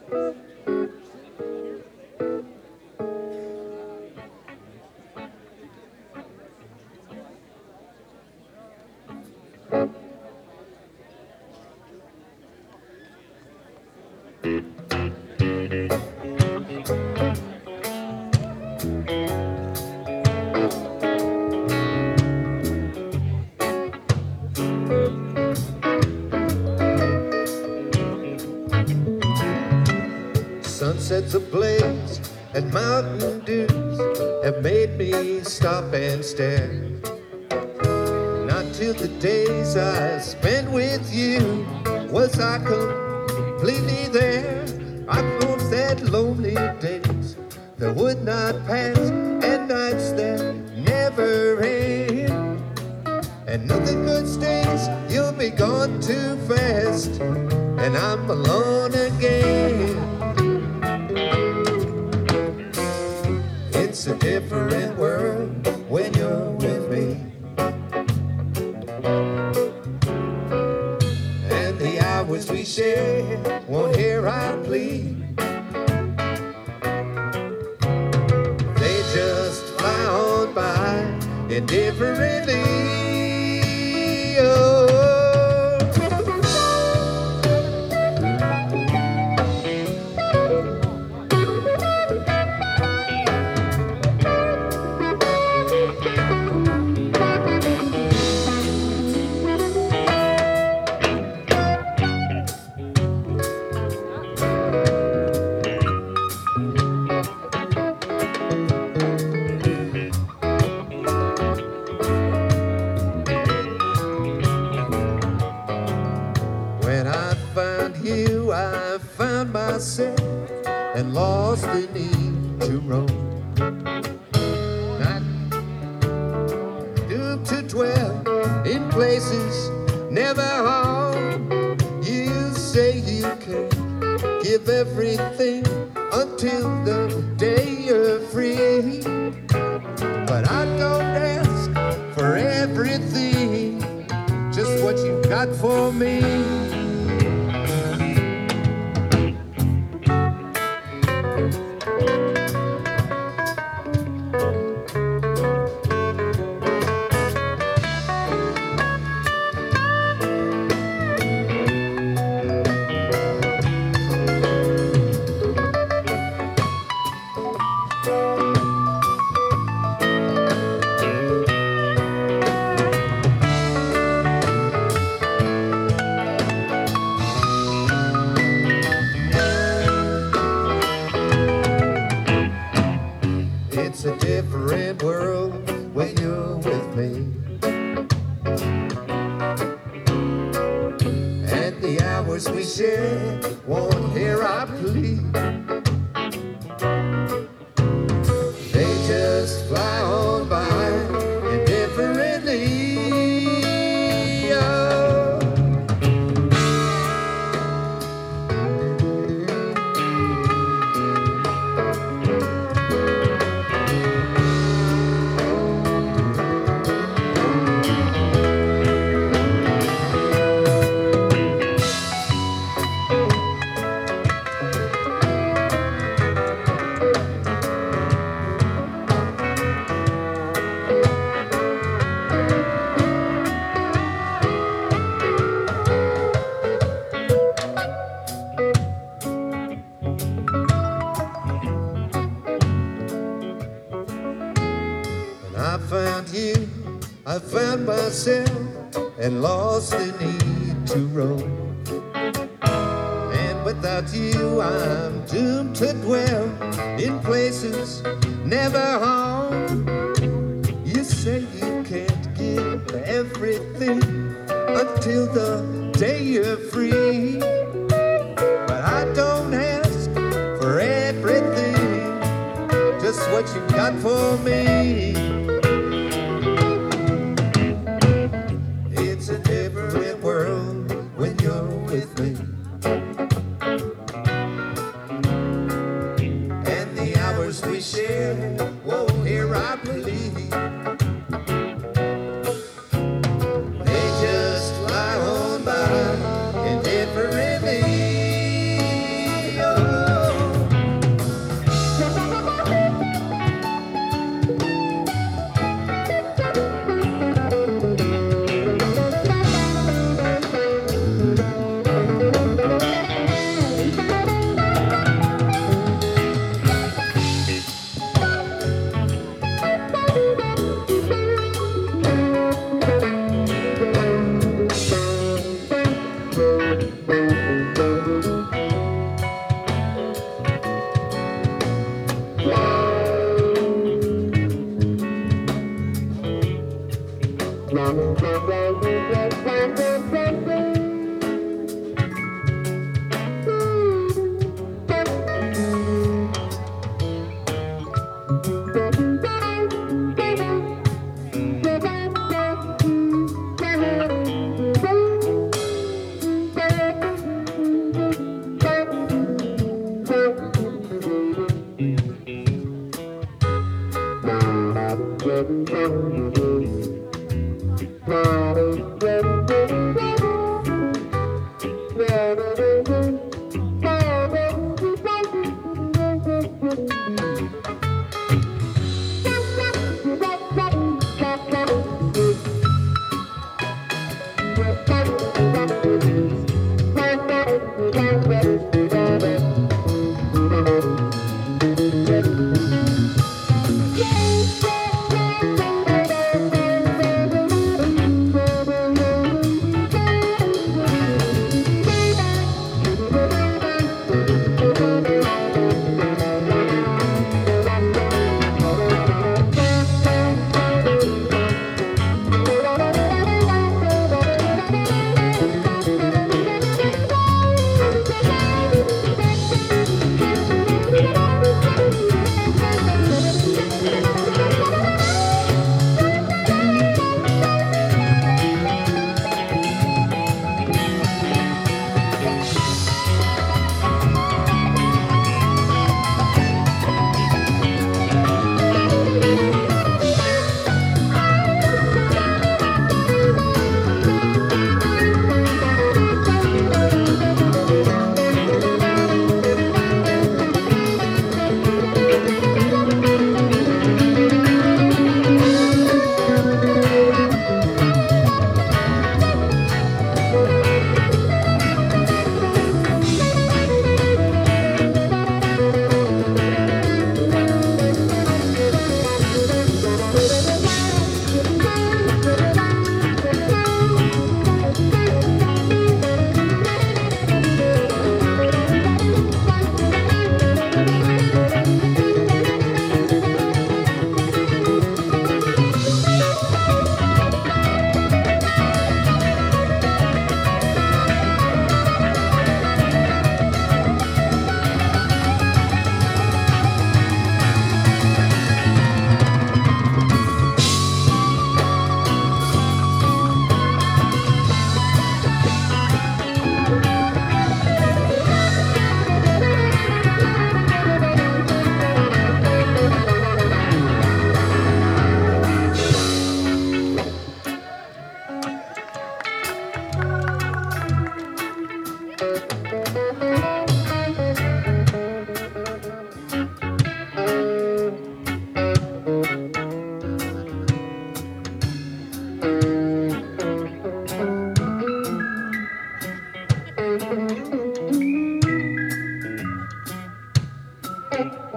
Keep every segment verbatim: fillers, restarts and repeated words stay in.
Sunsets ablaze and mountain dews have made me stop and stare. Not till the days I spent with you was I completely there. I've known that lonely days that would not pass and nights that never end. And nothing good stays, you'll be gone too fast, and I'm alone again. It's a different world when you're with me, and the hours we share won't hear our plea. They just fly on by indifferently. Oh. And lost the need to roam, not doomed to dwell in places never home. You say you can give everything until the day you're free, but I don't ask for everything, just what you got for me. It's a different world when you're with me, and the hours we share won't hear our plea. They just fly on by indifferently. Oh. I found you, I found myself, and lost the need to roam. And without you, I'm doomed to dwell in places never home. You say you can't give everything until the day you're free, but I don't ask for everything, just what you got for me. It's a different world when you're with me, and the hours we share won't hear our plea. They just fly on by indifferently. Oh.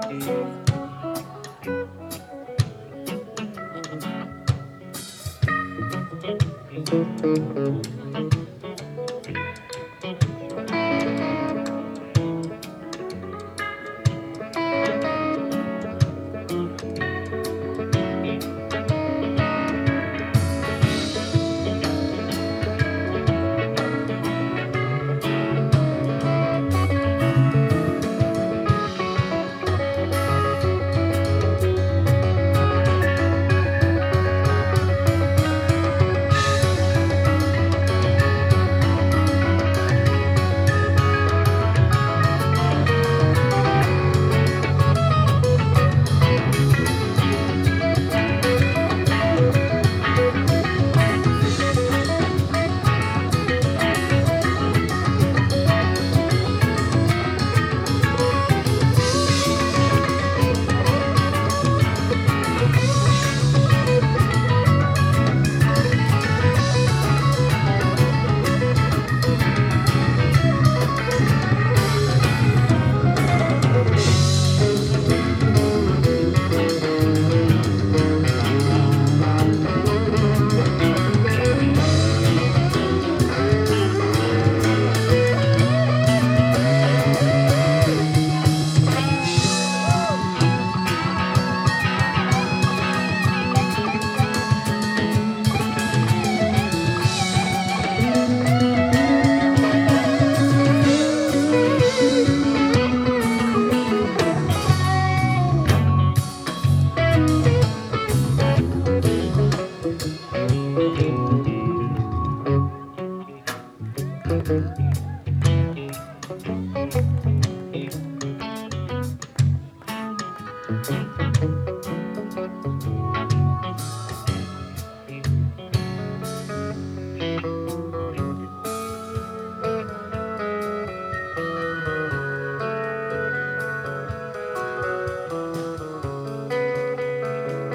Thank you.